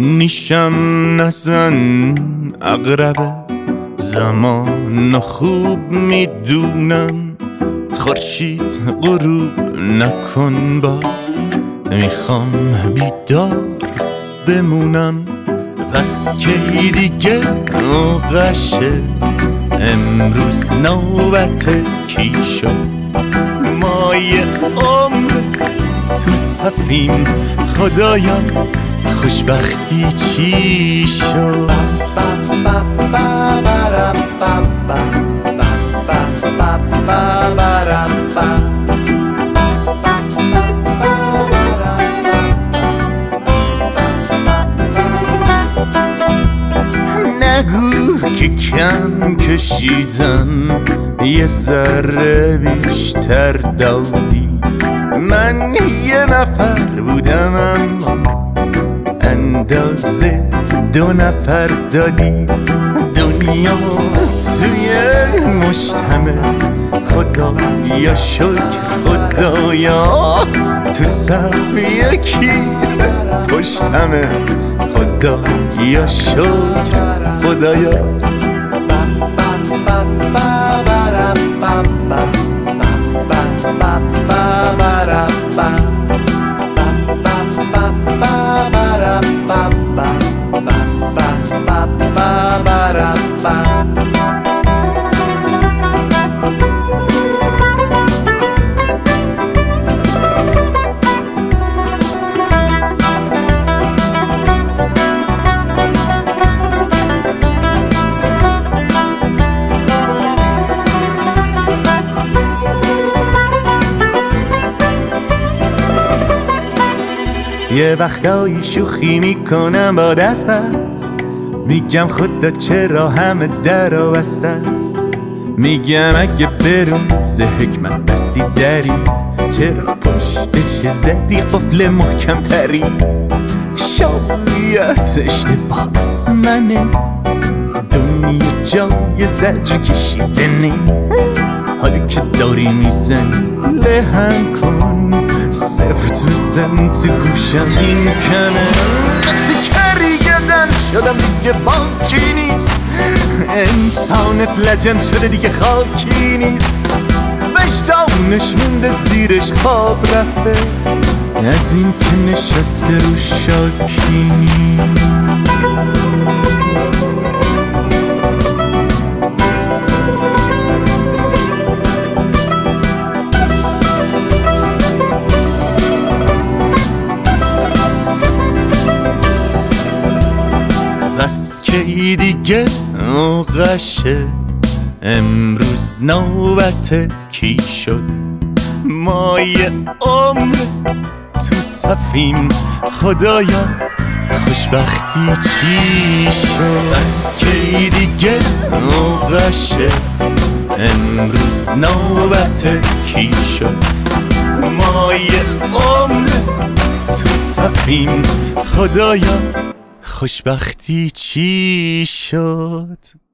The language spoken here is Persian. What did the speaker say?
نیشم نزن اقربه زمان خوب میدونم، خورشید غروب نکن باز، میخوام بیدار بمونم. پس که دیگه موقعشه، امروز نوبت کی شد؟ ما یه عمر تو صفیم، خدایا خوشبختی چی شد؟ نگو که کم کشیدم، یه ذره بیشتر دادی. من یه نفر بودم اما اندازه 2 نفر دادی. دنیا توی مشتمه، خدایا شکر خدایا تو صف یکی پشتمه، خدایا شکر خدایا. یه وقتایی شوخی میکنم با دست هست، میگم خدا چرا همه در بسته است. میگم اگه بروز حکمت بستی دری، چرا پشتش زدی قفل محکم تری؟ شاید اشتباه از منه، دنیا جای زجر کشیدنه. حالی که داری میزنی لهم کن، سفت بزن تو گوشم این کمه. مثل کریگدن شدم دیگه باکی نیست، انسانت لجن شده دیگه خاکی نیست. وجدانش مونده زیرش خواب رفته، از این که نشسته رو شاکی نیست. پس که دیگه موقعشه، امروز نوبت کی شد؟ ما یه عمر تو صفیم، خدایا خوشبختی چی شد؟ پس که دیگه موقعشه، امروز نوبت کی شد؟ ما یه عمر تو صفیم، خدایا خوشبختی چی شد؟